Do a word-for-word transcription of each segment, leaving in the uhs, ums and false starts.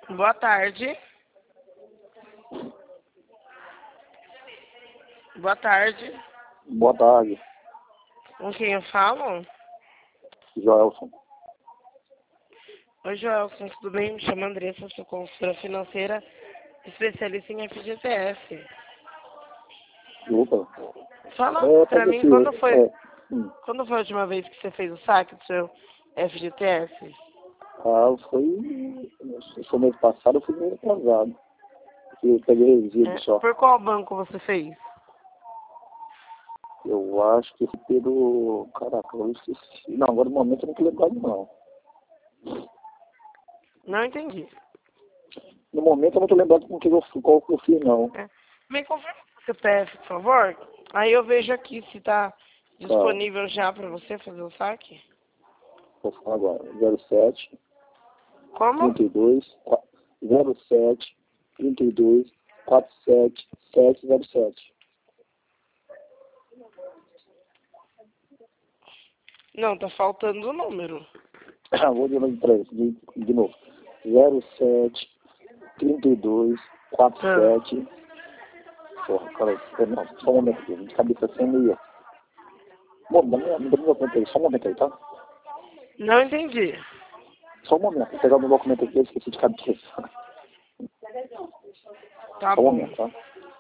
Boa tarde. Boa tarde. Boa tarde, Com quem eu falo? Joelson. Oi, Joelson, tudo bem? Me chamo Andressa, sou consultora financeira, especialista em F G T S. Opa. Fala É, pra pode mim, ser. quando foi, É, hum. quando foi a última vez que você fez o saque do seu F G T S? Ah, foi. Foi mês passado, eu fui meio atrasado. Eu peguei resíduo É, só. por qual banco você fez? Eu acho que foi pelo. Caraca, eu esqueci. Não, agora no momento eu não tô lembrado, não. Não entendi. No momento eu não tô lembrado com que eu, qual que eu fiz, não. É. Me confirma o C P F, por favor. Aí eu vejo aqui se tá Tá, disponível já pra você fazer o saque. vou falar agora. zero sete, Como? trinta e dois, zero sete, trinta e dois, quarenta e sete, sete zero sete. Não, tá faltando o número. Ah, vou de novo pra isso, de, de novo. zero sete, trinta e dois, quarenta e Ah, sete. Porra, cara, não, só um momento aqui, de cabeça sem meia. Bom, dá minha, dá meu documento aí, só um momento aí, tá? não entendi. Só um momento, vou pegar o meu documento aqui, eu esqueci de cabeça. Tá Só um bom. momento, tá?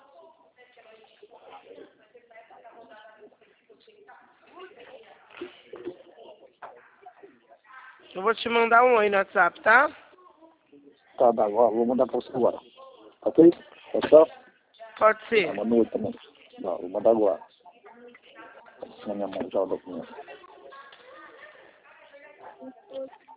Eu vou te mandar um oi no WhatsApp, tá? Tá, tá, agora, vou mandar pra você agora. Tá ok? Fechou? Pode Tá, ser. manda um oi também. Não, vou mandar agora. Tá na minha mão já o documento.